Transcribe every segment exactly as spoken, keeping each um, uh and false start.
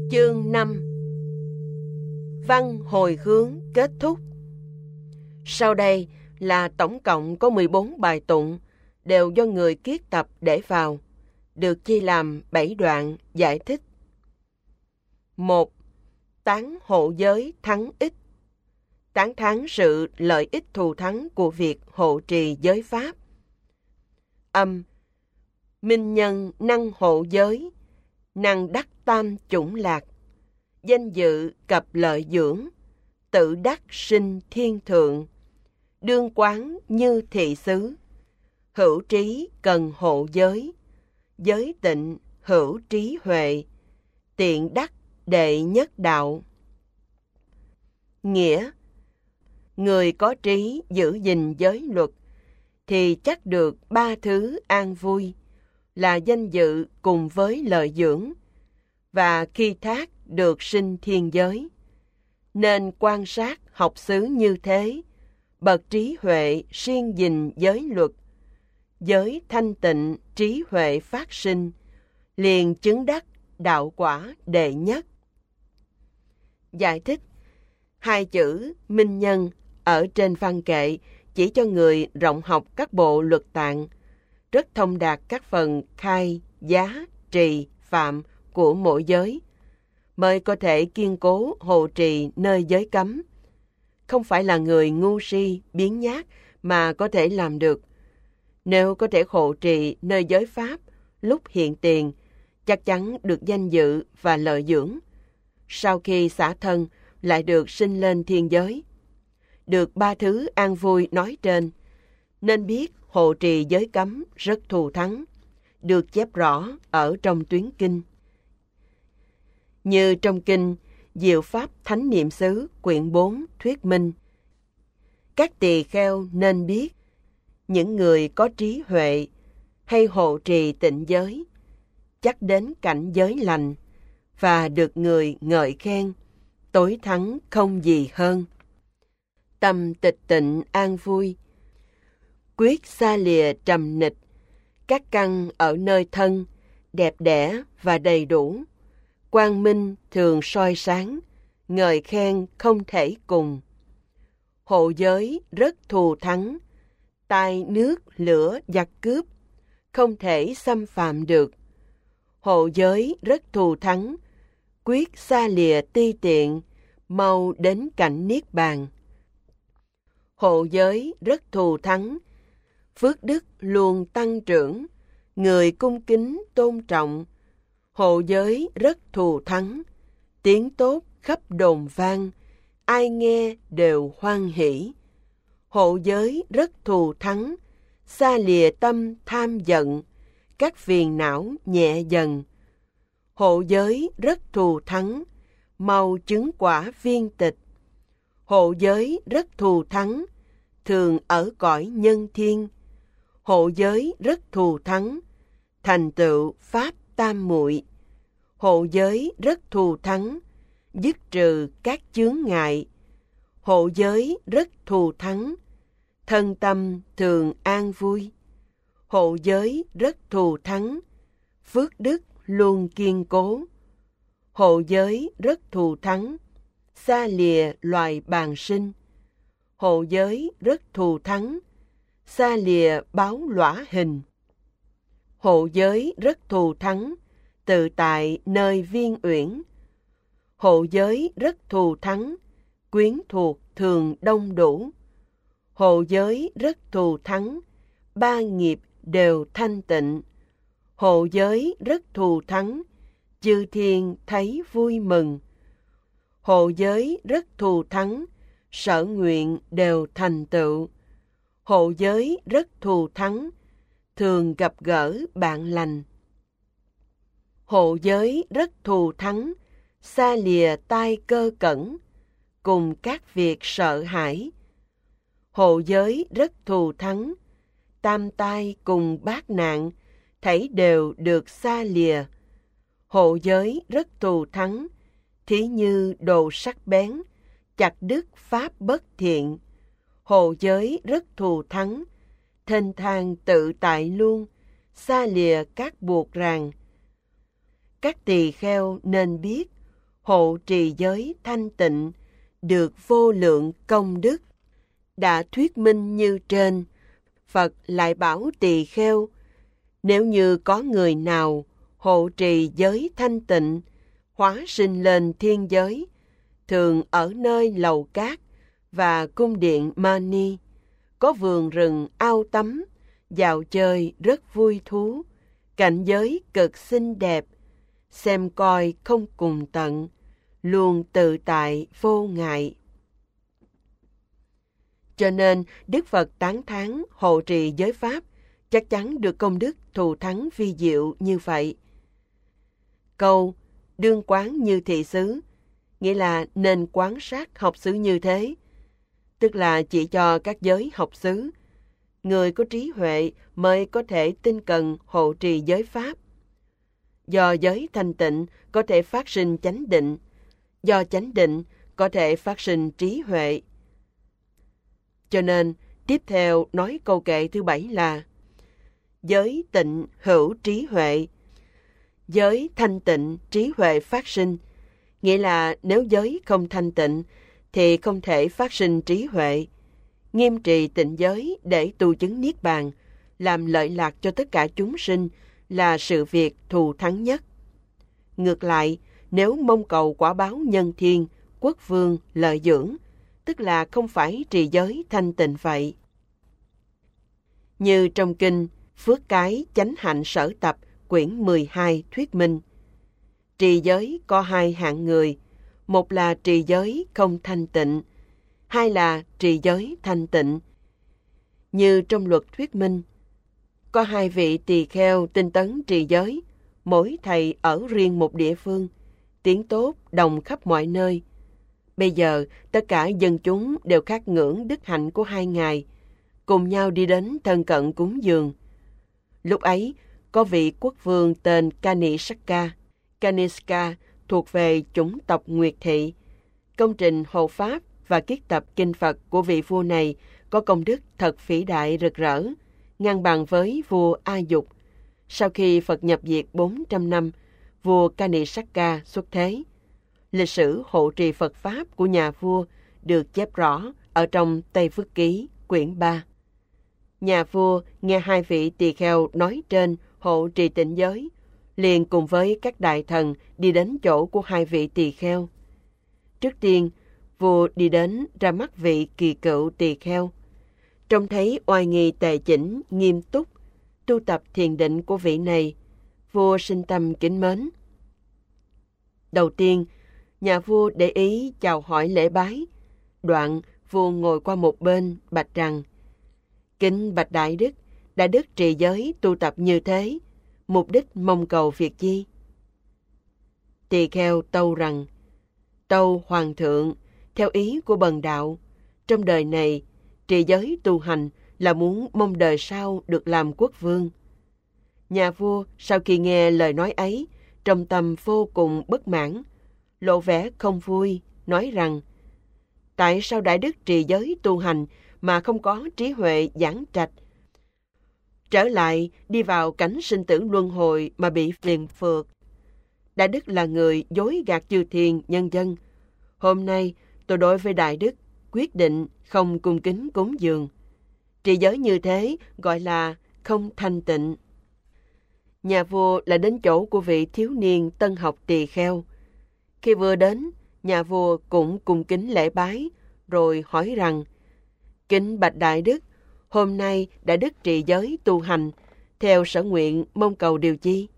Chương năm. Văn hồi hướng kết thúc. Sau đây là tổng cộng có mười bốn bài tụng, đều do người kiết tập để vào, được chia làm bảy đoạn giải thích. một. Tán hộ giới thắng ích. Tán thán sự lợi ích thù thắng của việc hộ trì giới pháp. Âm. Minh nhân năng hộ giới, năng đắc tam chủng lạc, danh dự cập lợi dưỡng, tự đắc sinh thiên thượng, đương quán như thị xứ, hữu trí cần hộ giới, giới tịnh hữu trí huệ, tiện đắc đệ nhất đạo. Nghĩa: người có trí giữ gìn giới luật thì chắc được ba thứ an vui là danh dự cùng với lợi dưỡng, và khi thác được sinh thiên giới. Nên quan sát học xứ như thế, bậc trí huệ siêng gìn giới luật, giới thanh tịnh trí huệ phát sinh, liền chứng đắc đạo quả đệ nhất. Giải thích: hai chữ minh nhân ở trên văn kệ chỉ cho người rộng học các bộ luật tạng, rất thông đạt các phần khai, giá, trì, phạm của mỗi giới, mới có thể kiên cố hộ trì nơi giới cấm. Không phải là người ngu si, biếng nhác mà có thể làm được. Nếu có thể hộ trì nơi giới pháp, lúc hiện tiền, chắc chắn được danh dự và lợi dưỡng. Sau khi xả thân, lại được sinh lên thiên giới. Được ba thứ an vui nói trên, nên biết hộ trì giới cấm rất thù thắng, được chép rõ ở trong tuyến kinh. Như trong kinh Diệu Pháp Thánh Niệm Xứ quyển bốn thuyết minh: các tỳ kheo nên biết, những người có trí huệ hay hộ trì tịnh giới, chắc đến cảnh giới lành, và được người ngợi khen, tối thắng không gì hơn. Tâm tịch tịnh an vui, quyết xa lìa trầm nịch, các căn ở nơi thân, đẹp đẽ và đầy đủ, quang minh thường soi sáng, ngợi khen không thể cùng. Hộ giới rất thù thắng, tai nước lửa giặc cướp, không thể xâm phạm được. Hộ giới rất thù thắng, quyết xa lìa ti tiện, mau đến cảnh niết bàn. Hộ giới rất thù thắng, phước đức luôn tăng trưởng, người cung kính tôn trọng. Hộ giới rất thù thắng, tiếng tốt khắp đồn vang, ai nghe đều hoan hỷ. Hộ giới rất thù thắng, xa lìa tâm tham giận, các phiền não nhẹ dần. Hộ giới rất thù thắng, mau chứng quả viên tịch. Hộ giới rất thù thắng, thường ở cõi nhân thiên. Hộ giới rất thù thắng, thành tựu pháp tam muội. Hộ giới rất thù thắng, dứt trừ các chướng ngại. Hộ giới rất thù thắng, thân tâm thường an vui. Hộ giới rất thù thắng, phước đức luôn kiên cố. Hộ giới rất thù thắng, xa lìa loài bàng sinh. Hộ giới rất thù thắng, xa lìa báo lõa hình. Hộ giới rất thù thắng, tự tại nơi viên uyển. Hộ giới rất thù thắng, quyến thuộc thường đông đủ. Hộ giới rất thù thắng, ba nghiệp đều thanh tịnh. Hộ giới rất thù thắng, chư thiên thấy vui mừng. Hộ giới rất thù thắng, sở nguyện đều thành tựu. Hộ giới rất thù thắng, thường gặp gỡ bạn lành. Hộ giới rất thù thắng, xa lìa tai cơ cẩn, cùng các việc sợ hãi. Hộ giới rất thù thắng, tam tai cùng bát nạn, thảy đều được xa lìa. Hộ giới rất thù thắng, thí như đồ sắc bén, chặt đứt pháp bất thiện. Hộ giới rất thù thắng, thênh thang tự tại luôn, xa lìa các buộc ràng. Các tỳ kheo nên biết, hộ trì giới thanh tịnh, được vô lượng công đức. Đã thuyết minh như trên, Phật lại bảo tỳ kheo, nếu như có người nào hộ trì giới thanh tịnh, hóa sinh lên thiên giới, thường ở nơi lầu cát và cung điện Mani, có vườn rừng ao tắm, dạo chơi rất vui thú, cảnh giới cực xinh đẹp, xem coi không cùng tận, luôn tự tại vô ngại. Cho nên Đức Phật tán thán hộ trì giới pháp chắc chắn được công đức thù thắng vi diệu như vậy. Câu đương quán như thị xứ nghĩa là nên quán sát học xứ như thế, tức là chỉ cho các giới học xứ, người có trí huệ mới có thể tinh cần hộ trì giới pháp. Do giới thanh tịnh có thể phát sinh chánh định, do chánh định có thể phát sinh trí huệ. Cho nên, tiếp theo nói câu kệ thứ bảy là giới tịnh hữu trí huệ. Giới thanh tịnh trí huệ phát sinh, nghĩa là nếu giới không thanh tịnh thì không thể phát sinh trí huệ. Nghiêm trì tịnh giới để tu chứng niết bàn, làm lợi lạc cho tất cả chúng sinh là sự việc thù thắng nhất. Ngược lại, nếu mong cầu quả báo nhân thiên, quốc vương, lợi dưỡng, tức là không phải trì giới thanh tịnh vậy. Như trong kinh Phước Cái Chánh Hạnh Sở Tập quyển mười hai thuyết minh, trì giới có hai hạng người, một là trì giới không thanh tịnh, hai là trì giới thanh tịnh. Như trong luật thuyết minh, có hai vị tỳ kheo tinh tấn trì giới, mỗi thầy ở riêng một địa phương, tiếng tốt đồng khắp mọi nơi. Bây giờ, tất cả dân chúng đều khát ngưỡng đức hạnh của hai ngài, cùng nhau đi đến thân cận cúng dường. Lúc ấy, có vị quốc vương tên Kanisaka. Kaniska thuộc về chủng tộc Nguyệt Thị. Công trình hộ pháp và kiết tập kinh Phật của vị vua này có công đức thật vĩ đại rực rỡ, ngang bằng với vua A Dục. Sau khi Phật nhập diệt bốn trăm năm, vua Kanisaka xuất thế. Lịch sử hộ trì Phật Pháp của nhà vua được chép rõ ở trong Tây Phước Ký, quyển ba. Nhà vua nghe hai vị tỳ kheo nói trên hộ trì tịnh giới, liền cùng với các đại thần đi đến chỗ của hai vị tỳ kheo. Trước tiên, vua đi đến ra mắt vị kỳ cựu tỳ kheo. Trông thấy oai nghi tề chỉnh, nghiêm túc, tu tập thiền định của vị này, vua sinh tâm kính mến. Đầu tiên, nhà vua để ý chào hỏi lễ bái. Đoạn, vua ngồi qua một bên, bạch rằng, kính bạch Đại Đức, Đại Đức trì giới tu tập như thế, mục đích mong cầu việc chi? Tỳ kheo tâu rằng, tâu Hoàng thượng, theo ý của bần đạo, trong đời này, trì giới tu hành là muốn mong đời sau được làm quốc vương. Nhà vua sau khi nghe lời nói ấy, trong tâm vô cùng bất mãn, lộ vẻ không vui, nói rằng, tại sao Đại Đức trì giới tu hành mà không có trí huệ giảng trạch, trở lại đi vào cảnh sinh tử luân hồi mà bị phiền phược? Đại Đức là người dối gạt chư thiên nhân dân. Hôm nay tôi đối với Đại Đức quyết định không cung kính cúng dường. Trì giới như thế gọi là không thanh tịnh. Nhà vua lại đến chỗ của vị thiếu niên tân học tỳ kheo. Khi vừa đến, nhà vua cũng cung kính lễ bái, rồi hỏi rằng, kính bạch Đại Đức, hôm nay Đại Đức trì giới tu hành, theo sở nguyện mong cầu điều chi?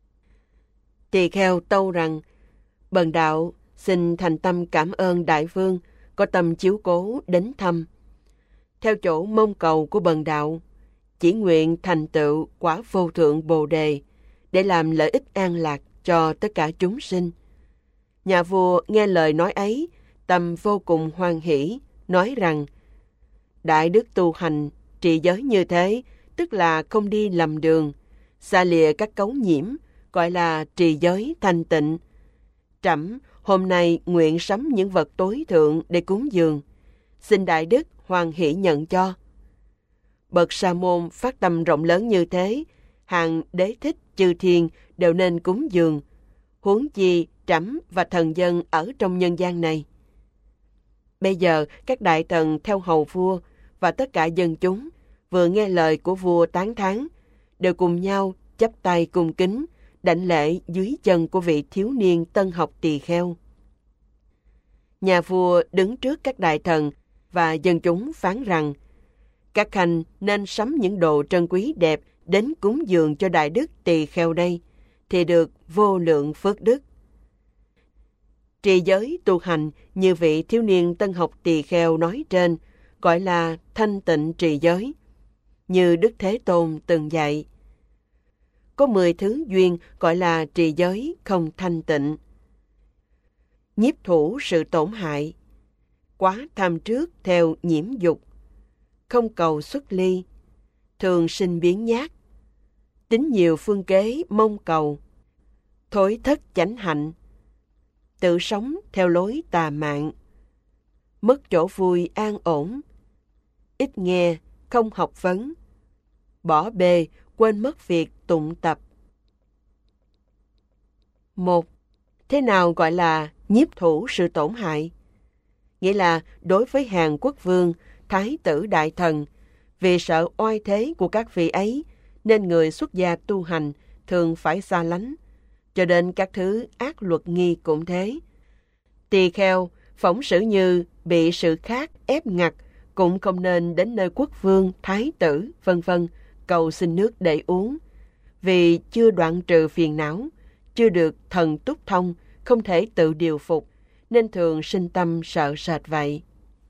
Tỳ kheo tâu rằng, bần đạo xin thành tâm cảm ơn Đại Vương, có tâm chiếu cố đến thăm. Theo chỗ mong cầu của bần đạo, chỉ nguyện thành tựu quả vô thượng Bồ Đề, để làm lợi ích an lạc cho tất cả chúng sinh. Nhà vua nghe lời nói ấy, tâm vô cùng hoan hỷ, nói rằng, Đại Đức tu hành, trì giới như thế, tức là không đi lầm đường, xa lìa các cấu nhiễm, gọi là trì giới thanh tịnh. Trẫm hôm nay nguyện sắm những vật tối thượng để cúng dường, xin Đại Đức hoan hỷ nhận cho. Bậc Sa môn phát tâm rộng lớn như thế, hàng đế thích chư thiên đều nên cúng dường. huống chi trẫm và thần dân ở trong nhân gian này. Bây giờ các đại thần theo hầu vua và tất cả dân chúng vừa nghe lời của vua tán thán, đều cùng nhau chắp tay cung kính, đảnh lễ dưới chân của vị thiếu niên tân học tỳ kheo. Nhà vua đứng trước các đại thần và dân chúng phán rằng, các khanh nên sắm những đồ trân quý đẹp đến cúng dường cho đại đức tỳ kheo đây, thì được vô lượng phước đức. Trì giới tu hành như vị thiếu niên tân học tỳ kheo nói trên, gọi là thanh tịnh trì giới, như Đức Thế Tôn từng dạy. Có mười thứ duyên gọi là trì giới không thanh tịnh. Nhiếp thủ sự tổn hại, quá tham trước theo nhiễm dục, không cầu xuất ly, thường sinh biến nhát, tính nhiều phương kế mong cầu, thối thất chánh hạnh, tự sống theo lối tà mạng, mất chỗ vui an ổn, ít nghe không học vấn, bỏ bê quên mất việc tụng tập. Một. Thế nào gọi là nhiếp thủ sự tổn hại? Nghĩa là đối với hàng quốc vương, thái tử đại thần, vì sợ oai thế của các vị ấy, nên người xuất gia tu hành thường phải xa lánh, cho đến các thứ ác luật nghi cũng thế. Tỳ kheo, phỏng xử như bị sự khát ép ngặt, cũng không nên đến nơi quốc vương, thái tử, vân vân cầu xin nước để uống, vì chưa đoạn trừ phiền não, chưa được thần túc thông, không thể tự điều phục, nên thường sinh tâm sợ sệt vậy.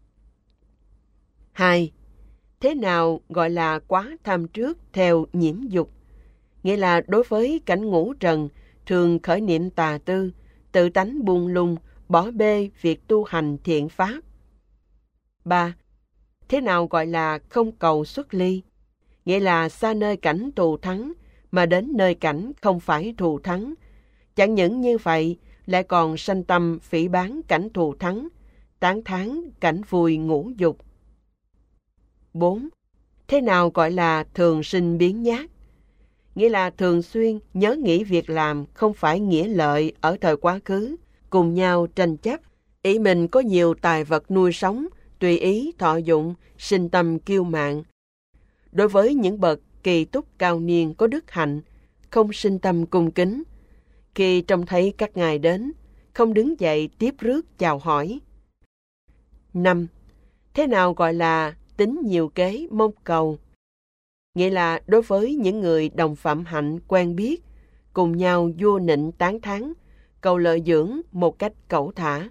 Hai. Thế nào gọi là quá tham trước theo nhiễm dục? Nghĩa là đối với cảnh ngũ trần, thường khởi niệm tà tư, tự tánh buông lung, bỏ bê việc tu hành thiện pháp. Ba. Thế nào gọi là không cầu xuất ly? Nghĩa là xa nơi cảnh thù thắng, mà đến nơi cảnh không phải thù thắng. Chẳng những như vậy, lại còn sanh tâm phỉ báng cảnh thù thắng, tán thán cảnh vui ngũ dục. Bốn. Thế nào gọi là thường sinh biến nhát? Nghĩa là thường xuyên nhớ nghĩ việc làm không phải nghĩa lợi ở thời quá khứ, cùng nhau tranh chấp, ý mình có nhiều tài vật nuôi sống, tùy ý thọ dụng, sinh tâm kiêu mạn. Đối với những bậc kỳ túc cao niên có đức hạnh, không sinh tâm cung kính. Khi trông thấy các ngài đến, không đứng dậy tiếp rước chào hỏi. Năm. Thế nào gọi là tính nhiều kế mong cầu? Nghĩa là đối với những người đồng phạm hạnh quen biết, cùng nhau vua nịnh tán thán, cầu lợi dưỡng một cách cẩu thả.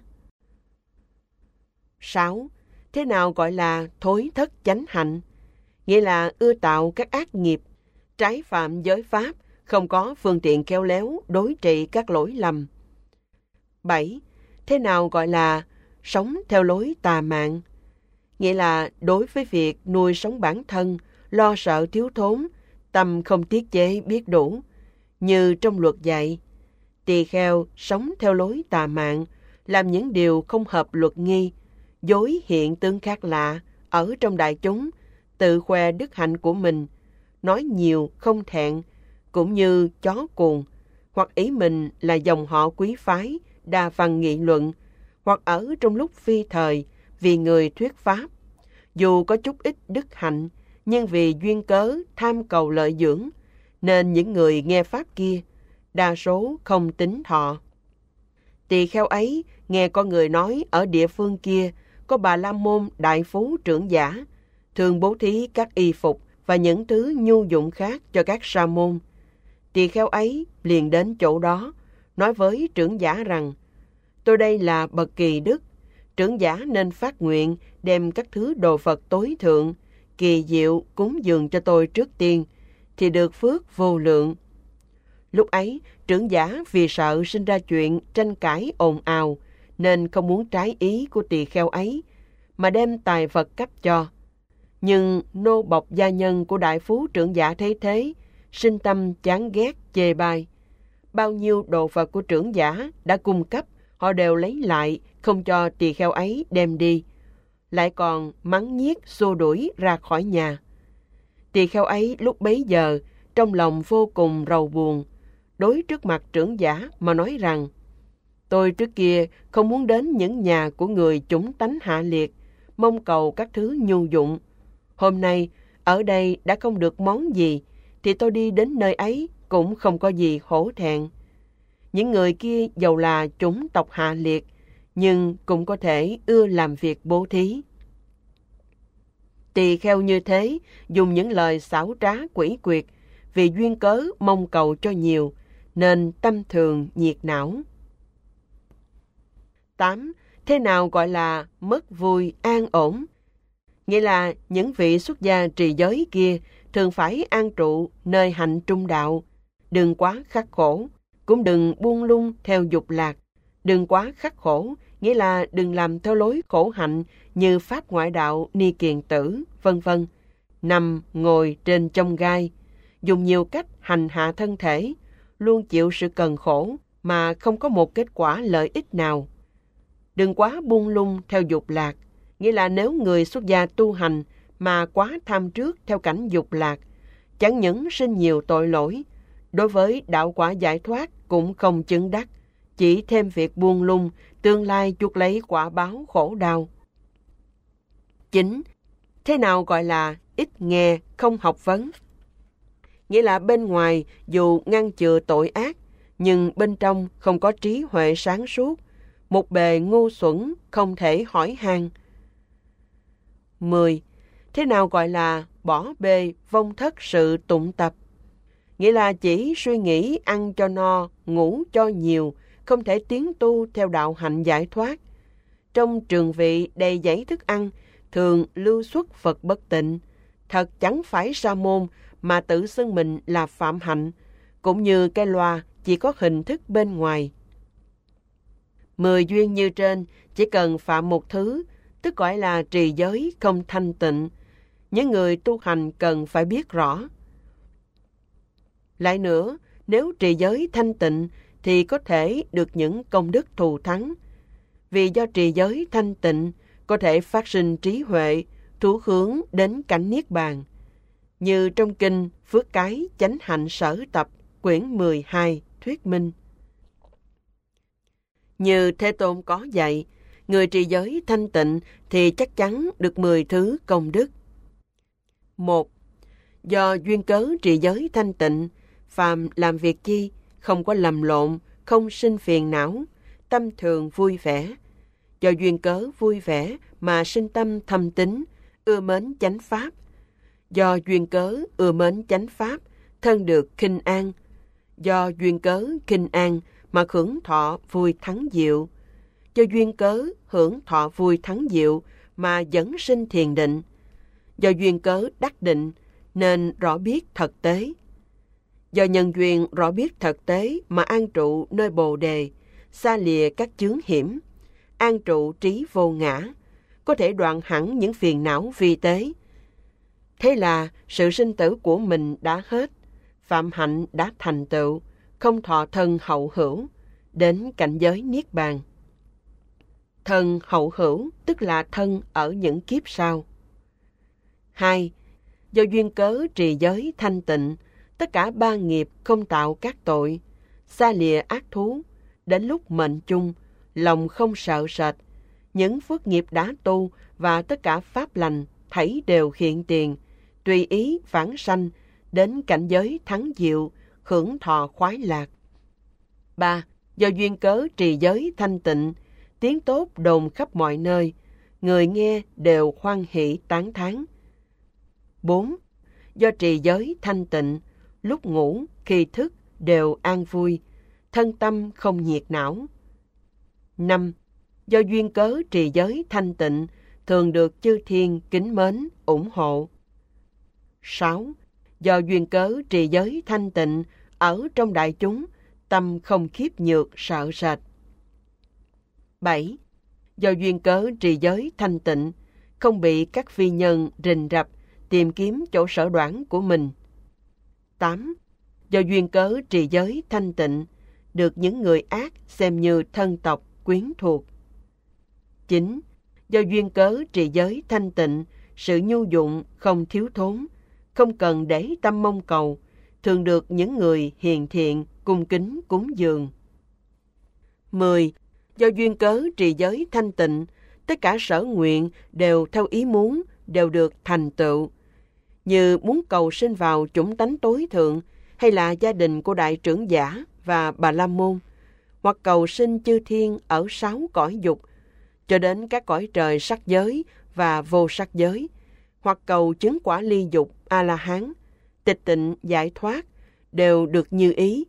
Sáu. Thế nào gọi là thối thất chánh hạnh? Nghĩa là ưa tạo các ác nghiệp, trái phạm giới pháp, không có phương tiện khéo léo đối trị các lỗi lầm. Bảy. Thế nào gọi là sống theo lối tà mạng? Nghĩa là đối với việc nuôi sống bản thân, lo sợ thiếu thốn, tâm không tiết chế biết đủ. Như trong luật dạy, tỳ kheo sống theo lối tà mạng, làm những điều không hợp luật nghi, dối hiện tướng khác lạ, ở trong đại chúng, tự khoe đức hạnh của mình, nói nhiều không thẹn, cũng như chó cuồng, hoặc ý mình là dòng họ quý phái, đa văn nghị luận, hoặc ở trong lúc phi thời, vì người thuyết pháp. Dù có chút ít đức hạnh, nhưng vì duyên cớ tham cầu lợi dưỡng, nên những người nghe pháp kia, đa số không tín thọ. Tỳ kheo ấy nghe con người nói ở địa phương kia có Bà La Môn đại phú trưởng giả, thường bố thí các y phục và những thứ nhu dụng khác cho các sa môn. Tỳ kheo ấy liền đến chỗ đó, nói với trưởng giả rằng, tôi đây là bậc kỳ đức, trưởng giả nên phát nguyện đem các thứ đồ vật tối thượng, kỳ diệu cúng dường cho tôi trước tiên, thì được phước vô lượng. Lúc ấy, trưởng giả vì sợ sinh ra chuyện tranh cãi ồn ào, nên không muốn trái ý của tỳ kheo ấy, mà đem tài vật cấp cho. Nhưng nô bộc gia nhân của đại phú trưởng giả thấy thế, sinh tâm chán ghét chê bai. Bao nhiêu đồ vật của trưởng giả đã cung cấp, họ đều lấy lại, không cho tỳ kheo ấy đem đi, lại còn mắng nhiếc xô đuổi ra khỏi nhà. Tỳ kheo ấy lúc bấy giờ trong lòng vô cùng rầu buồn, đối trước mặt trưởng giả mà nói rằng: tôi trước kia không muốn đến những nhà của người chủng tánh hạ liệt, mong cầu các thứ nhu dụng. Hôm nay, ở đây đã không được món gì, thì tôi đi đến nơi ấy cũng không có gì hổ thẹn. Những người kia dầu là chủng tộc hạ liệt, nhưng cũng có thể ưa làm việc bố thí. Tỳ kheo như thế, dùng những lời xảo trá quỷ quyệt, vì duyên cớ mong cầu cho nhiều, nên tâm thường nhiệt não. tám. Thế nào gọi là mất vui an ổn? Nghĩa là những vị xuất gia trì giới kia thường phải an trụ nơi hạnh trung đạo, đừng quá khắc khổ, cũng đừng buông lung theo dục lạc. Đừng quá khắc khổ, nghĩa là đừng làm theo lối khổ hạnh như pháp ngoại đạo ni kiền tử, vân vân. Nằm, ngồi trên chông gai, dùng nhiều cách hành hạ thân thể, luôn chịu sự cần khổ mà không có một kết quả lợi ích nào. Đừng quá buông lung theo dục lạc, nghĩa là nếu người xuất gia tu hành mà quá tham trước theo cảnh dục lạc, chẳng những sinh nhiều tội lỗi, đối với đạo quả giải thoát cũng không chứng đắc, chỉ thêm việc buông lung, tương lai chuốc lấy quả báo khổ đau. chín. Thế nào gọi là ít nghe, không học vấn? Nghĩa là bên ngoài dù ngăn chừa tội ác, nhưng bên trong không có trí huệ sáng suốt, một bề ngu xuẩn, không thể hỏi han. mười. Thế nào gọi là bỏ bê, vong thất sự tụng tập? Nghĩa là chỉ suy nghĩ ăn cho no, ngủ cho nhiều, không thể tiến tu theo đạo hạnh giải thoát. Trong trường vị đầy dãy thức ăn, thường lưu xuất Phật bất tịnh, thật chẳng phải sa môn mà tự xưng mình là phạm hạnh, cũng như cái loa chỉ có hình thức bên ngoài. Mười duyên như trên chỉ cần phạm một thứ, tức gọi là trì giới không thanh tịnh. Những người tu hành cần phải biết rõ. Lại nữa, nếu trì giới thanh tịnh thì có thể được những công đức thù thắng. Vì do trì giới thanh tịnh có thể phát sinh trí huệ, thú hướng đến cảnh niết bàn. Như trong kinh Phước Cái Chánh Hạnh Sở Tập, quyển mười hai, thuyết minh. Như Thế Tôn có dạy, người trì giới thanh tịnh thì chắc chắn được mười thứ công đức. Một. Do duyên cớ trì giới thanh tịnh, phàm làm việc chi, không có lầm lộn, không sinh phiền não, tâm thường vui vẻ. Do duyên cớ vui vẻ mà sinh tâm thâm tín, ưa mến chánh pháp. Do duyên cớ ưa mến chánh pháp, thân được khinh an. Do duyên cớ khinh an mà hưởng thọ vui thắng diệu. Do duyên cớ hưởng thọ vui thắng diệu mà dẫn sinh thiền định. Do duyên cớ đắc định nên rõ biết thật tế. Do nhân duyên rõ biết thật tế mà an trụ nơi Bồ Đề, xa lìa các chướng hiểm, an trụ trí vô ngã, có thể đoạn hẳn những phiền não vi tế. Thế là sự sinh tử của mình đã hết, phạm hạnh đã thành tựu, không thọ thân hậu hữu, đến cảnh giới niết bàn. Thân hậu hữu tức là thân ở những kiếp sau. Hai. Do duyên cớ trì giới thanh tịnh, tất cả ba nghiệp không tạo các tội, xa lìa ác thú, đến lúc mệnh chung, lòng không sợ sệt, những phước nghiệp đã tu và tất cả pháp lành thảy đều hiện tiền, tùy ý vãng sanh, đến cảnh giới thắng diệu, hưởng thọ khoái lạc. Ba. Do duyên cớ trì giới thanh tịnh, tiếng tốt đồn khắp mọi nơi, người nghe đều hoan hỷ tán thán. Bốn. Do trì giới thanh tịnh, lúc ngủ, khi thức đều an vui, thân tâm không nhiệt não. Năm. Do duyên cớ trì giới thanh tịnh, thường được chư thiên kính mến, ủng hộ. Sáu. Do duyên cớ trì giới thanh tịnh, ở trong đại chúng, tâm không khiếp nhược sợ sệt. Bảy. Do duyên cớ trì giới thanh tịnh, không bị các phi nhân rình rập, tìm kiếm chỗ sở đoản của mình. Tám. Do duyên cớ trì giới thanh tịnh, được những người ác xem như thân tộc, quyến thuộc. Chín. Do duyên cớ trì giới thanh tịnh, sự nhu dụng không thiếu thốn, không cần để tâm mong cầu, thường được những người hiền thiện, cung kính cúng dường. mười. Do duyên cớ trì giới thanh tịnh, tất cả sở nguyện đều theo ý muốn, đều được thành tựu. Như muốn cầu sinh vào chủng tánh tối thượng, hay là gia đình của đại trưởng giả và Bà La Môn, hoặc cầu sinh chư thiên ở sáu cõi dục, cho đến các cõi trời sắc giới và vô sắc giới, hoặc cầu chứng quả ly dục A-la-hán, tịch tịnh giải thoát, đều được như ý.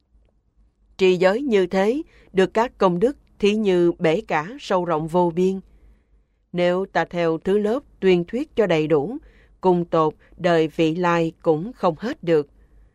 Trì giới như thế, được các công đức thí như bể cả sâu rộng vô biên. Nếu ta theo thứ lớp tuyên thuyết cho đầy đủ, cùng tột đời vị lai cũng không hết được.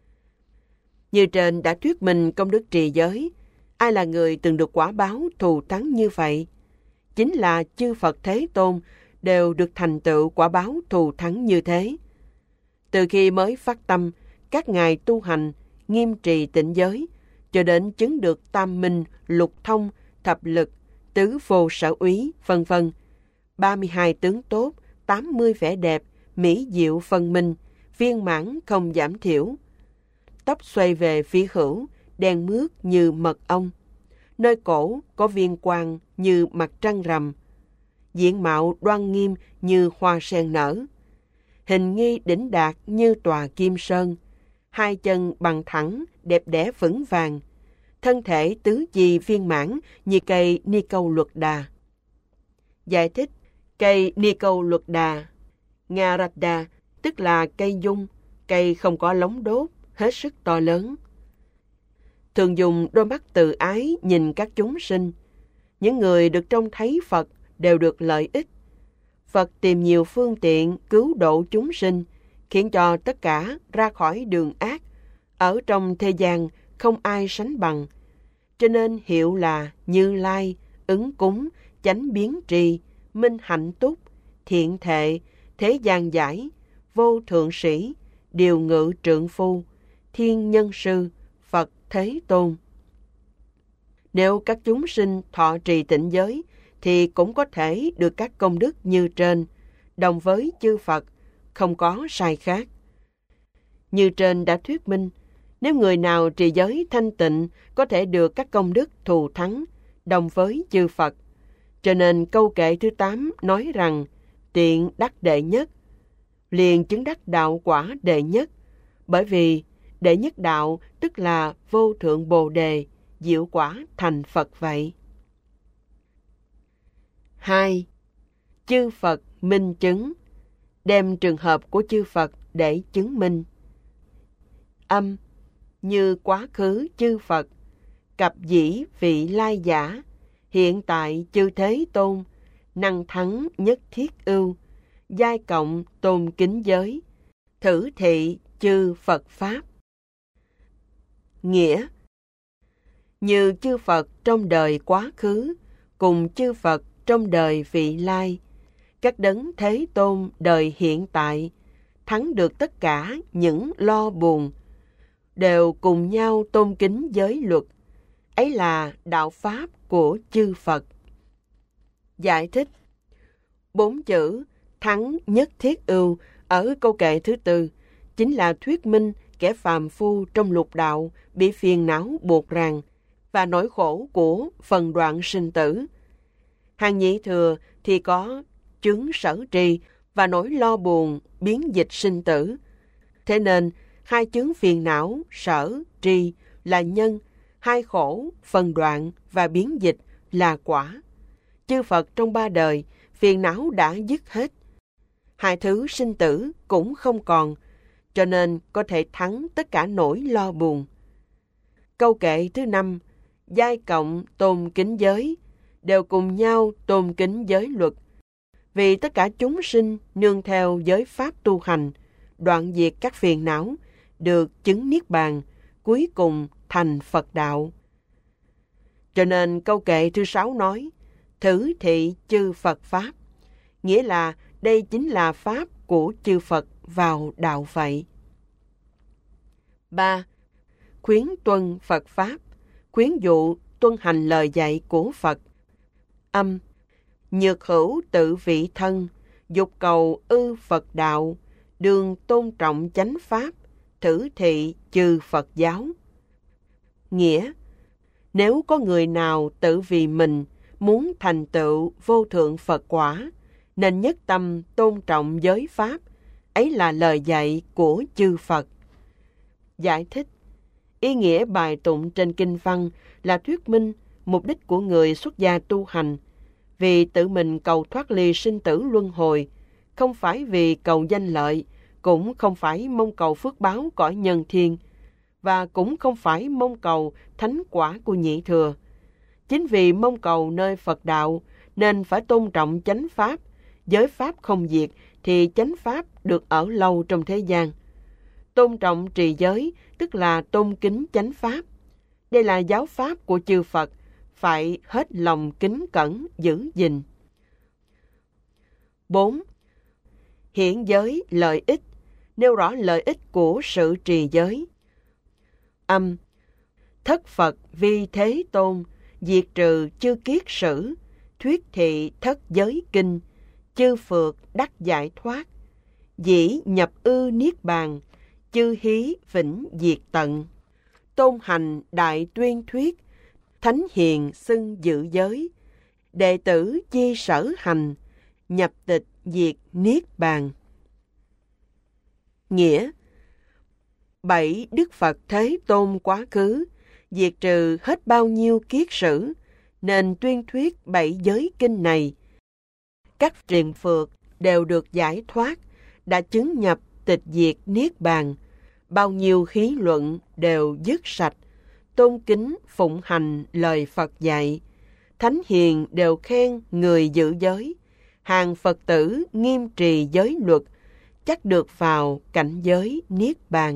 Như trên đã thuyết minh công đức trì giới, ai là người từng được quả báo thù thắng như vậy? Chính là chư Phật Thế Tôn đều được thành tựu quả báo thù thắng như thế. Từ khi mới phát tâm, các ngài tu hành, nghiêm trì tịnh giới, cho đến chứng được tam minh, lục thông, thập lực, tứ vô sở úy, vân vân, ba mươi hai tướng tốt, tám mươi vẻ đẹp, mỹ diệu phân minh, viên mãn không giảm thiểu. Tóc xoay về phía hữu, đen mướt như mật ong. Nơi cổ có viên quang như mặt trăng rằm. Diện mạo đoan nghiêm như hoa sen nở. Hình nghi đỉnh đạt như tòa kim sơn. Hai chân bằng thẳng, đẹp đẽ vững vàng. Thân thể tứ chi viên mãn như cây ni câu luật đà. Giải thích, cây ni câu luật đà, Nga-rada, tức là cây dung, cây không có lóng đốt, hết sức to lớn. Thường dùng đôi mắt từ ái nhìn các chúng sinh. Những người được trông thấy Phật đều được lợi ích. Phật tìm nhiều phương tiện cứu độ chúng sinh, khiến cho tất cả ra khỏi đường ác. Ở trong thế gian không ai sánh bằng. Cho nên hiệu là Như Lai, ứng cúng, chánh biến trì, minh hạnh túc, thiện thệ, thế gian giải, vô thượng sĩ, điều ngự trượng phu, thiên nhân sư, Phật Thế Tôn. Nếu các chúng sinh thọ trì tịnh giới, thì cũng có thể được các công đức như trên, đồng với chư Phật, không có sai khác. Như trên đã thuyết minh, nếu người nào trì giới thanh tịnh, có thể được các công đức thù thắng, đồng với chư Phật. Cho nên câu kệ thứ tám nói rằng, tiện đắc đệ nhất, liền chứng đắc đạo quả đệ nhất, bởi vì đệ nhất đạo tức là vô thượng bồ đề, diệu quả thành Phật vậy. hai. Chư Phật minh chứng, đem trường hợp của chư Phật để chứng minh. Âm, như quá khứ chư Phật, cập dĩ vị lai giả, hiện tại chư Thế Tôn, năng thắng nhất thiết ưu, giai cộng tôn kính giới, thử thị chư Phật Pháp. Nghĩa, như chư Phật trong đời quá khứ, cùng chư Phật trong đời vị lai, các đấng Thế Tôn đời hiện tại, thắng được tất cả những lo buồn, đều cùng nhau tôn kính giới luật, ấy là đạo Pháp của chư Phật. Giải thích, bốn chữ thắng nhất thiết ưu ở câu kệ thứ tư chính là thuyết minh kẻ phàm phu trong lục đạo bị phiền não buộc ràng và nỗi khổ của phần đoạn sinh tử. Hàng nhị thừa thì có chứng sở trì và nỗi lo buồn biến dịch sinh tử. Thế nên hai chứng phiền não sở trì là nhân, hai khổ phần đoạn và biến dịch là quả. Chư Phật trong ba đời phiền não đã dứt hết, hai thứ sinh tử cũng không còn, cho nên có thể thắng tất cả nỗi lo buồn. Câu kệ thứ năm, giai cộng tôn kính giới, đều cùng nhau tôn kính giới luật, vì tất cả chúng sinh nương theo giới pháp tu hành, đoạn diệt các phiền não, được chứng niết bàn, cuối cùng thành Phật đạo. Cho nên câu kệ thứ sáu nói, thử thị chư Phật Pháp, nghĩa là đây chính là Pháp của chư Phật vào đạo vậy. ba. Khuyến tuân Phật Pháp, khuyến dụ tuân hành lời dạy của Phật. Âm, nhược hữu tự vị thân, dục cầu ư Phật đạo, đường tôn trọng chánh Pháp, thử thị chư Phật giáo. Nghĩa: nếu có người nào tự vì mình muốn thành tựu vô thượng Phật quả, nên nhất tâm tôn trọng giới pháp, ấy là lời dạy của chư Phật. Giải thích: ý nghĩa bài tụng trên kinh văn là thuyết minh mục đích của người xuất gia tu hành, vì tự mình cầu thoát ly sinh tử luân hồi, không phải vì cầu danh lợi, cũng không phải mong cầu phước báo cõi nhân thiên, và cũng không phải mong cầu thánh quả của nhị thừa. Chính vì mong cầu nơi Phật đạo nên phải tôn trọng chánh pháp. Giới pháp không diệt thì chánh pháp được ở lâu trong thế gian. Tôn trọng trì giới tức là tôn kính chánh pháp. Đây là giáo pháp của chư Phật, phải hết lòng kính cẩn giữ gìn. bốn. Hiển giới lợi ích, nêu rõ lợi ích của sự trì giới. Âm: thất Phật vi thế tôn, diệt trừ chư kiết sử, thuyết thị thất giới kinh, chư phược đắc giải thoát, dĩ nhập ư niết bàn, chư hí vĩnh diệt tận. Tôn hành đại tuyên thuyết, thánh hiền xưng giữ giới, đệ tử chi sở hành, nhập tịch diệt niết bàn. Nghĩa: bảy Đức Phật Thế Tôn quá khứ diệt trừ hết bao nhiêu kiết sử, nên tuyên thuyết bảy giới kinh này. Các triền phược đều được giải thoát, đã chứng nhập tịch diệt niết bàn, bao nhiêu khí luận đều dứt sạch, tôn kính phụng hành lời Phật dạy. Thánh hiền đều khen người giữ giới, hàng Phật tử nghiêm trì giới luật, chắc được vào cảnh giới niết bàn.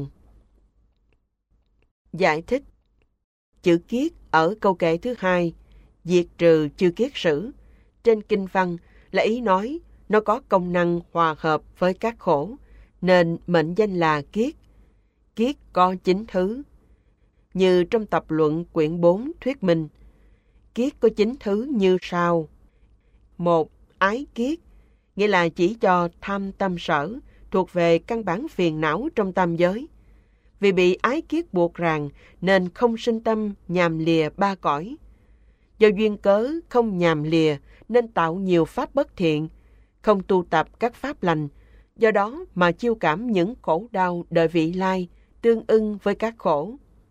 Giải thích: chữ kiết ở câu kệ thứ hai, diệt trừ chư kiết sử, trên kinh văn là ý nói nó có công năng hòa hợp với các khổ, nên mệnh danh là kiết. Kiết có chín thứ. Như trong tập luận quyển bốn thuyết minh, kiết có chín thứ như sau. Một, ái kiết, nghĩa là chỉ cho tham tâm sở, thuộc về căn bản phiền não trong tam giới. Vì bị ái kiết buộc ràng nên không sinh tâm nhàm lìa ba cõi. Do duyên cớ không nhàm lìa nên tạo nhiều pháp bất thiện, không tu tập các pháp lành, do đó mà chiêu cảm những khổ đau đời vị lai, tương ưng với các khổ.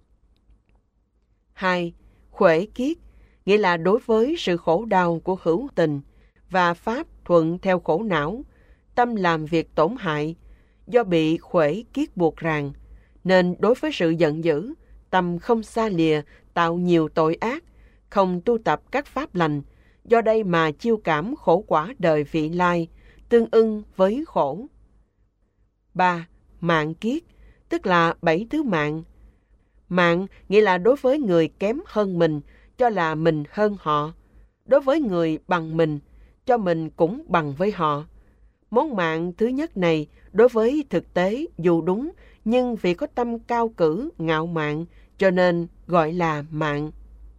Hai, khuể kiết, nghĩa là đối với sự khổ đau của hữu tình và pháp thuận theo khổ não, tâm làm việc tổn hại, do bị khuể kiết buộc ràng, nên đối với sự giận dữ, tâm không xa lìa, tạo nhiều tội ác, không tu tập các pháp lành, do đây mà chiêu cảm khổ quả đời vị lai, tương ưng với khổ. Ba, mạng kiết, tức là bảy thứ mạng. Mạng nghĩa là đối với người kém hơn mình, cho là mình hơn họ. Đối với người bằng mình, cho mình cũng bằng với họ. Món mạng thứ nhất này, đối với thực tế dù đúng, nhưng vì có tâm cao cử, ngạo mạn, cho nên gọi là mạng.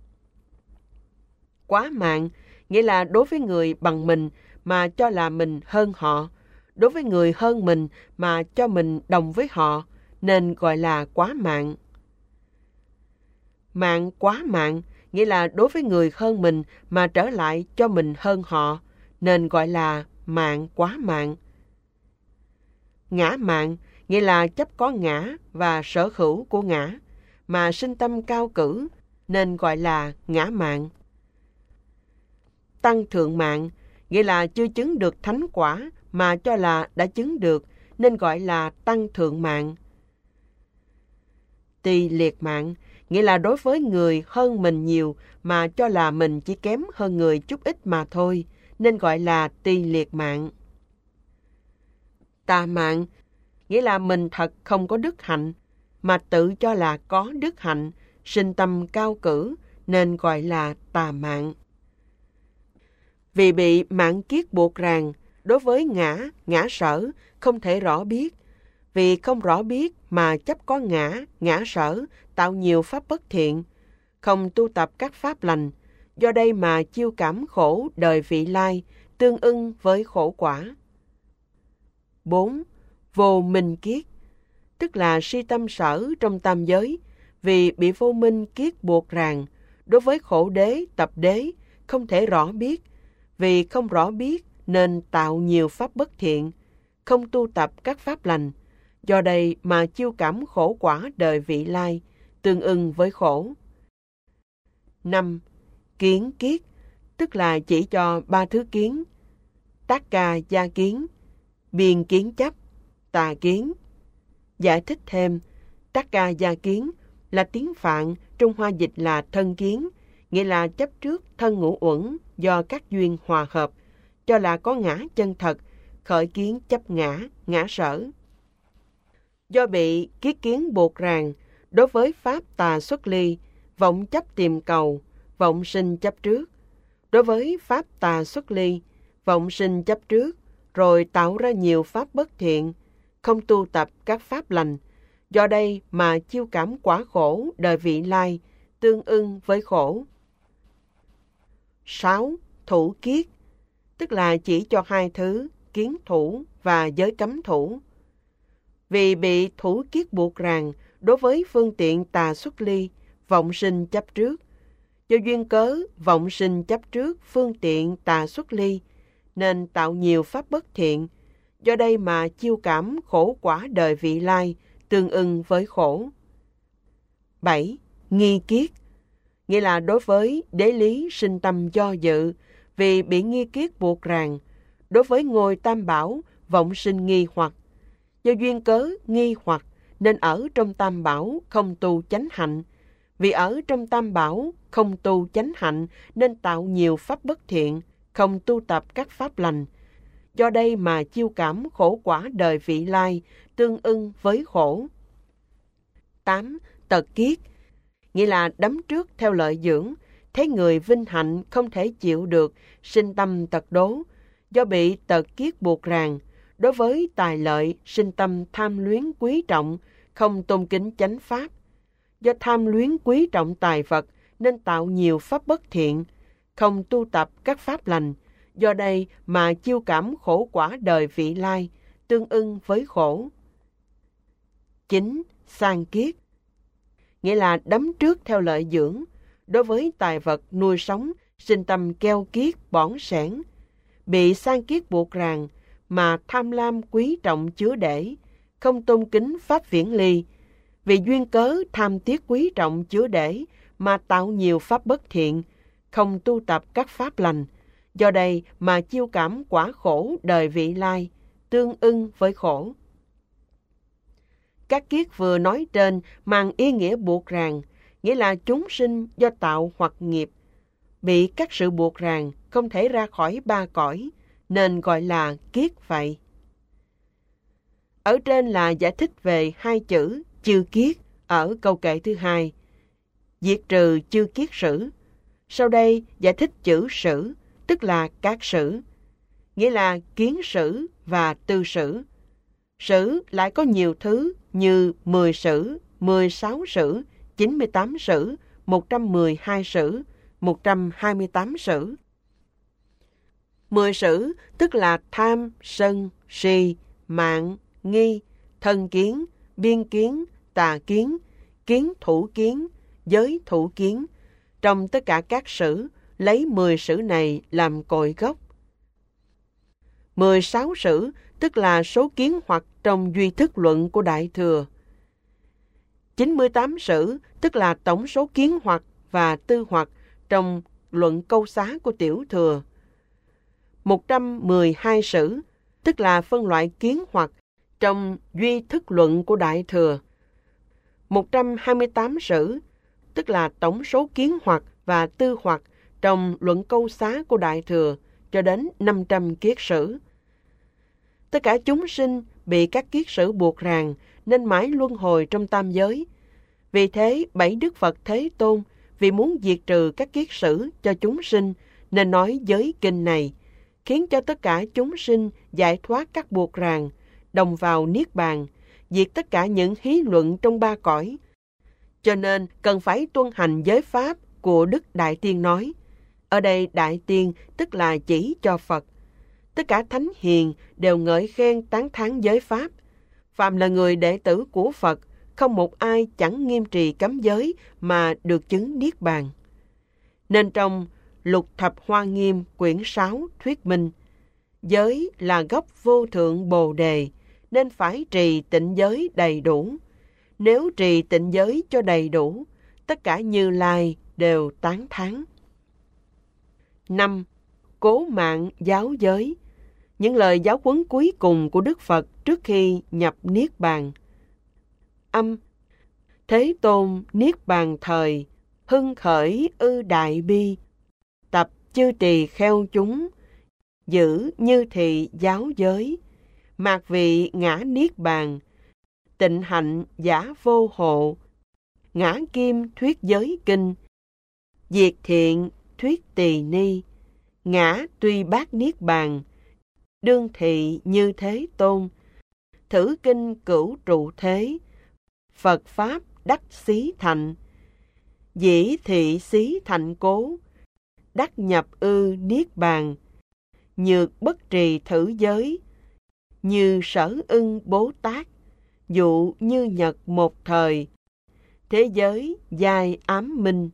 Quá mạng, nghĩa là đối với người bằng mình mà cho là mình hơn họ. Đối với người hơn mình mà cho mình đồng với họ, nên gọi là quá mạng. Mạng quá mạng, nghĩa là đối với người hơn mình mà trở lại cho mình hơn họ, nên gọi là mạng quá mạng. Ngã mạng, nghĩa là chấp có ngã và sở hữu của ngã, mà sinh tâm cao cử, nên gọi là ngã mạng. Tăng thượng mạng, nghĩa là chưa chứng được thánh quả, mà cho là đã chứng được, nên gọi là tăng thượng mạng. Tỳ liệt mạng, nghĩa là đối với người hơn mình nhiều, mà cho là mình chỉ kém hơn người chút ít mà thôi, nên gọi là tỳ liệt mạng. Tà mạng, nghĩa là mình thật không có đức hạnh, mà tự cho là có đức hạnh, sinh tâm cao cử, nên gọi là tà mạng. Vì bị mạng kiết buộc ràng, đối với ngã, ngã sở, không thể rõ biết. Vì không rõ biết mà chấp có ngã, ngã sở, tạo nhiều pháp bất thiện, không tu tập các pháp lành, do đây mà chiêu cảm khổ đời vị lai, tương ưng với khổ quả. Bốn. Vô minh kiết, tức là si tâm sở trong tam giới, vì bị vô minh kiết buộc ràng, đối với khổ đế, tập đế, không thể rõ biết, vì không rõ biết nên tạo nhiều pháp bất thiện, không tu tập các pháp lành, do đây mà chiêu cảm khổ quả đời vị lai, tương ưng với khổ. năm. Kiến kiết, tức là chỉ cho ba thứ kiến: tác ca gia kiến, biên kiến chấp, tà kiến. Giải thích thêm, tác ca gia kiến là tiếng Phạn, Trung Hoa dịch là thân kiến, nghĩa là chấp trước thân ngũ uẩn do các duyên hòa hợp, cho là có ngã chân thật, khởi kiến chấp ngã, ngã sở. Do bị kiết kiến buộc ràng, đối với pháp tà xuất ly, vọng chấp tìm cầu, vọng sinh chấp trước. Đối với pháp tà xuất ly, vọng sinh chấp trước, rồi tạo ra nhiều pháp bất thiện, không tu tập các pháp lành, do đây mà chiêu cảm quả khổ đời vị lai, tương ưng với khổ. sáu. Thủ kiết, tức là chỉ cho hai thứ, kiến thủ và giới cấm thủ. Vì bị thủ kiết buộc ràng, đối với phương tiện tà xuất ly, vọng sinh chấp trước. Do duyên cớ vọng sinh chấp trước phương tiện tà xuất ly, nên tạo nhiều pháp bất thiện, do đây mà chiêu cảm khổ quả đời vị lai, tương ưng với khổ. bảy. Nghi kiết, nghĩa là đối với đế lý sinh tâm do dự, vì bị nghi kiết buộc ràng, đối với ngôi tam bảo vọng sinh nghi hoặc. Do duyên cớ nghi hoặc nên ở trong tam bảo không tu chánh hạnh, vì ở trong tam bảo không tu chánh hạnh nên tạo nhiều pháp bất thiện, không tu tập các pháp lành, do đây mà chiêu cảm khổ quả đời vị lai, tương ưng với khổ. tám. Tật kiết, nghĩa là đắm trước theo lợi dưỡng, thấy người vinh hạnh không thể chịu được, sinh tâm tật đố, do bị tật kiết buộc ràng, đối với tài lợi sinh tâm tham luyến quý trọng, không tôn kính chánh pháp. Do tham luyến quý trọng tài vật nên tạo nhiều pháp bất thiện, không tu tập các pháp lành, do đây mà chiêu cảm khổ quả đời vị lai, tương ưng với khổ. chín. Sang kiết, nghĩa là đắm trước theo lợi dưỡng, đối với tài vật nuôi sống, sinh tâm keo kiết, bỏn sẻn, bị sang kiết buộc ràng, mà tham lam quý trọng chứa để, không tôn kính pháp viễn ly, vì duyên cớ tham tiếc quý trọng chứa để, mà tạo nhiều pháp bất thiện, không tu tập các pháp lành, do đây mà chiêu cảm quả khổ đời vị lai, tương ưng với khổ. Các kiết vừa nói trên mang ý nghĩa buộc ràng, nghĩa là chúng sinh do tạo hoặc nghiệp, bị các sự buộc ràng không thể ra khỏi ba cõi, nên gọi là kiết vậy. Ở trên là giải thích về hai chữ chư kiết ở câu kệ thứ hai, diệt trừ chư kiết sử. Sau đây giải thích chữ sử, tức là các sử, nghĩa là kiến sử và tư sử. Sử lại có nhiều thứ như mười sử, mười sáu sử, chín mươi tám sử, một trăm mười hai sử, một trăm hai mươi tám sử. Mười sử tức là tham, sân, si, mạng, nghi, thân kiến, biên kiến, tà kiến, kiến thủ kiến, giới thủ kiến. Trong tất cả các sử, lấy mười sử này làm cội gốc. Mười sáu sử tức là số kiến hoặc trong duy thức luận của Đại Thừa. Chín mươi tám sử tức là tổng số kiến hoặc và tư hoặc trong luận câu xá của Tiểu Thừa. Một trăm mười hai sử tức là phân loại kiến hoặc trong duy thức luận của Đại Thừa. Một trăm hai mươi tám sử tức là tổng số kiến hoặc và tư hoặc trong luận câu xá của Đại Thừa, cho đến năm trăm kiết sử. Tất cả chúng sinh bị các kiết sử buộc ràng nên mãi luân hồi trong tam giới. Vì thế, bảy Đức Phật Thế Tôn vì muốn diệt trừ các kiết sử cho chúng sinh nên nói giới kinh này, khiến cho tất cả chúng sinh giải thoát các buộc ràng, đồng vào Niết Bàn, diệt tất cả những hí luận trong ba cõi. Cho nên cần phải tuân hành giới pháp của Đức Đại Tiên nói. Ở đây Đại Tiên tức là chỉ cho Phật. Tất cả thánh hiền đều ngợi khen tán thán giới pháp. Phạm là người đệ tử của Phật, không một ai chẳng nghiêm trì cấm giới mà được chứng niết bàn. Nên trong Lục Thập Hoa Nghiêm quyển sáu thuyết minh, giới là gốc vô thượng bồ đề, nên phải trì tịnh giới đầy đủ. Nếu trì tịnh giới cho đầy đủ, tất cả Như Lai đều tán thán. năm. Cố mạng giáo giới. Những lời giáo huấn cuối cùng của Đức Phật trước khi nhập Niết Bàn. Âm. Thế Tôn Niết Bàn thời, hưng khởi ư đại bi, tập chư tỳ kheo chúng, giữ như thị giáo giới, mạc vị ngã Niết Bàn, tịnh hạnh giả vô hộ, ngã kim thuyết giới kinh, diệt thiện thuyết tỳ ni, ngã tuy bát Niết Bàn, đương thị như Thế Tôn, thử kinh cửu trụ thế, Phật Pháp đắc xí thành, dĩ thị xí thành cố, đắc nhập ư Niết Bàn, nhược bất trì thử giới, như Sở Ưng Bố Tát, dụ như nhật một thời, thế giới giai ám minh.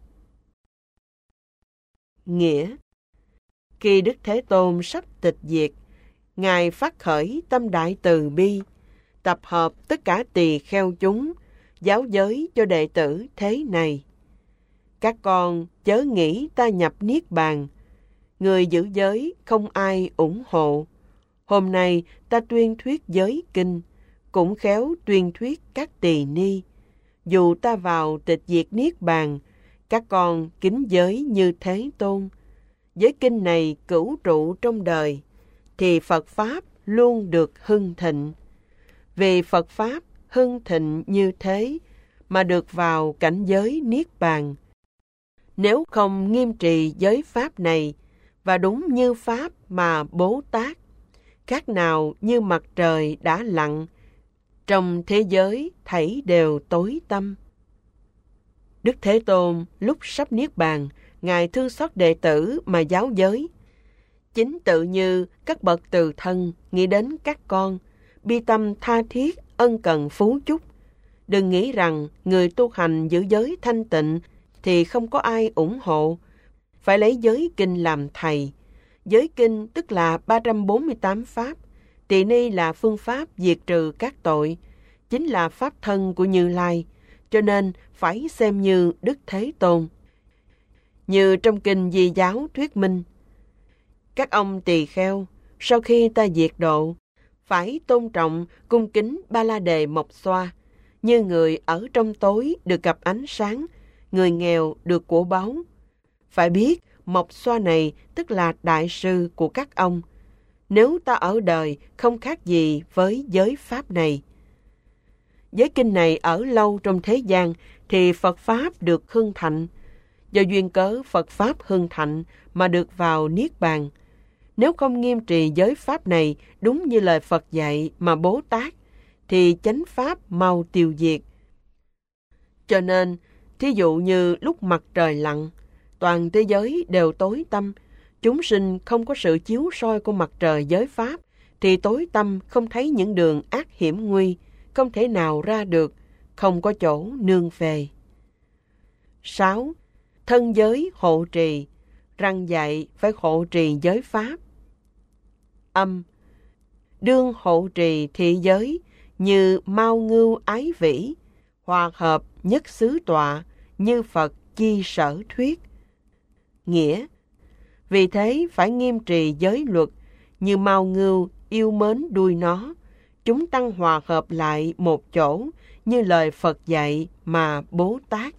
Nghĩa: khi Đức Thế Tôn sắp tịch diệt, Ngài phát khởi tâm đại từ bi, tập hợp tất cả tỳ kheo chúng, giáo giới cho đệ tử thế này: các con chớ nghĩ ta nhập Niết Bàn, người giữ giới không ai ủng hộ. Hôm nay ta tuyên thuyết giới kinh, cũng khéo tuyên thuyết các tỳ ni. Dù ta vào tịch diệt Niết Bàn, các con kính giới như Thế Tôn. Giới kinh này cửu trụ trong đời, thì Phật Pháp luôn được hưng thịnh. Vì Phật Pháp hưng thịnh như thế mà được vào cảnh giới Niết Bàn. Nếu không nghiêm trì giới Pháp này, và đúng như Pháp mà Bố Tát, khác nào như mặt trời đã lặn, trong thế giới thảy đều tối tăm. Đức Thế Tôn lúc sắp Niết Bàn, Ngài thương xót đệ tử mà giáo giới. Chính tự như các bậc từ thân nghĩ đến các con, bi tâm tha thiết ân cần phú chúc. Đừng nghĩ rằng người tu hành giữ giới thanh tịnh thì không có ai ủng hộ. Phải lấy giới kinh làm thầy. Giới kinh tức là ba trăm bốn mươi tám pháp. Tỳ ni là phương pháp diệt trừ các tội, chính là pháp thân của Như Lai, cho nên phải xem như Đức Thế Tôn. Như trong kinh Di Giáo thuyết minh: các ông tỳ kheo, sau khi ta diệt độ, phải tôn trọng cung kính Ba La Đề Mộc Xoa, như người ở trong tối được gặp ánh sáng, người nghèo được của báu. Phải biết Mộc Xoa này tức là đại sư của các ông. Nếu ta ở đời không khác gì với giới pháp này. Giới kinh này ở lâu trong thế gian thì Phật Pháp được hưng thạnh. Do duyên cớ Phật Pháp hưng thạnh mà được vào Niết Bàn. Nếu không nghiêm trì giới Pháp này đúng như lời Phật dạy mà Bố Tát, thì chánh Pháp mau tiêu diệt. Cho nên, thí dụ như lúc mặt trời lặn, toàn thế giới đều tối tăm, chúng sinh không có sự chiếu soi của mặt trời giới Pháp, thì tối tăm không thấy những đường ác hiểm nguy, không thể nào ra được, không có chỗ nương về. sáu. Thân giới hộ trì, răng dạy phải hộ trì giới Pháp. Âm. Đương hộ trì thị giới, như mau ngưu ái vĩ, hòa hợp nhất xứ tọa, như Phật chi sở thuyết. Nghĩa: vì thế phải nghiêm trì giới luật, như mau ngưu yêu mến đuôi nó, chúng tăng hòa hợp lại một chỗ, như lời Phật dạy mà Bố Tát.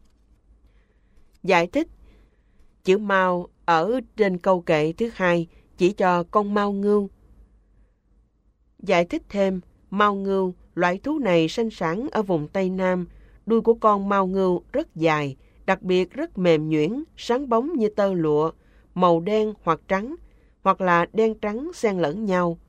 Giải thích: chữ mau ở trên câu kệ thứ hai chỉ cho con mao ngưu. Giải thích thêm, mao ngưu, loại thú này sinh sản ở vùng Tây Nam. Đuôi của con mao ngưu rất dài, đặc biệt rất mềm nhuyễn, sáng bóng như tơ lụa, màu đen hoặc trắng, hoặc là đen trắng xen lẫn nhau.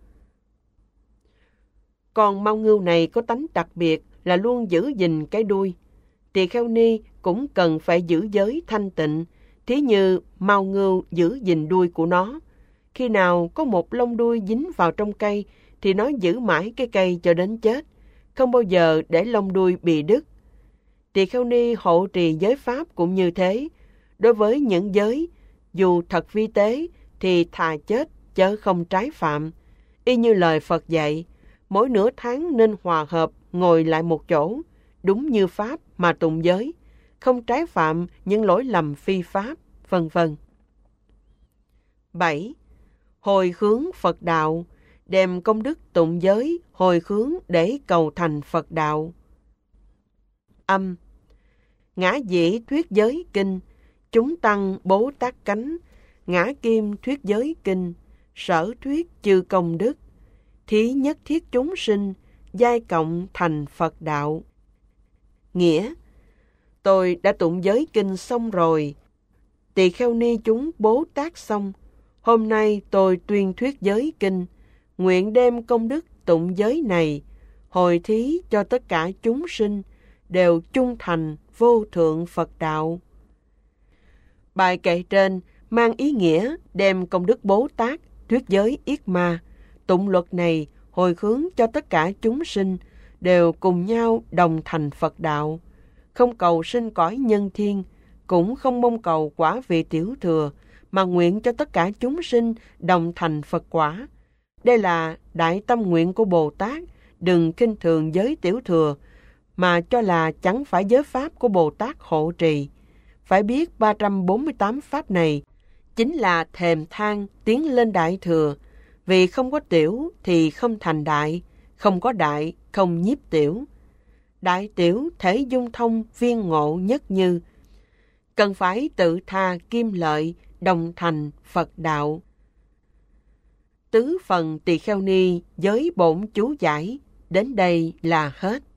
Con mao ngưu này có tánh đặc biệt là luôn giữ gìn cái đuôi. Tỳ kheo ni cũng cần phải giữ giới thanh tịnh, thí như mao ngưu giữ gìn đuôi của nó. Khi nào có một lông đuôi dính vào trong cây thì nó giữ mãi cái cây cho đến chết, không bao giờ để lông đuôi bị đứt. Tỳ kheo ni hộ trì giới pháp cũng như thế. Đối với những giới, dù thật vi tế thì thà chết chớ không trái phạm. Y như lời Phật dạy, mỗi nửa tháng nên hòa hợp ngồi lại một chỗ, đúng như pháp mà tụng giới, không trái phạm những lỗi lầm phi pháp, vân vân. bảy. Hồi hướng Phật đạo, đem công đức tụng giới hồi hướng để cầu thành Phật đạo. Âm. Ngã dĩ thuyết giới kinh, chúng tăng Bố Tát cánh, ngã kim thuyết giới kinh, sở thuyết chư công đức, thí nhất thiết chúng sinh, giai cộng thành Phật đạo. Nghĩa, tôi đã tụng giới kinh xong rồi, tỳ kheo ni chúng Bố Tát xong, hôm nay tôi tuyên thuyết giới kinh, nguyện đem công đức tụng giới này, hồi thí cho tất cả chúng sinh, đều chung thành vô thượng Phật đạo. Bài kệ trên mang ý nghĩa đem công đức Bố Tát thuyết giới yết ma, tụng luật này hồi hướng cho tất cả chúng sinh, đều cùng nhau đồng thành Phật đạo, không cầu sinh cõi nhân thiên, cũng không mong cầu quả vị tiểu thừa, mà nguyện cho tất cả chúng sinh đồng thành Phật quả. Đây là đại tâm nguyện của Bồ Tát, đừng khinh thường giới tiểu thừa, mà cho là chẳng phải giới pháp của Bồ Tát hộ trì. Phải biết ba trăm bốn mươi tám pháp này chính là thềm thang tiến lên đại thừa, vì không có tiểu thì không thành đại, không có đại không nhiếp tiểu. Đại tiểu thể dung thông viên ngộ nhất như, cần phải tự tha kim lợi, đồng thành Phật đạo. Tứ phần tỳ kheo ni giới bổn chú giải đến đây là hết.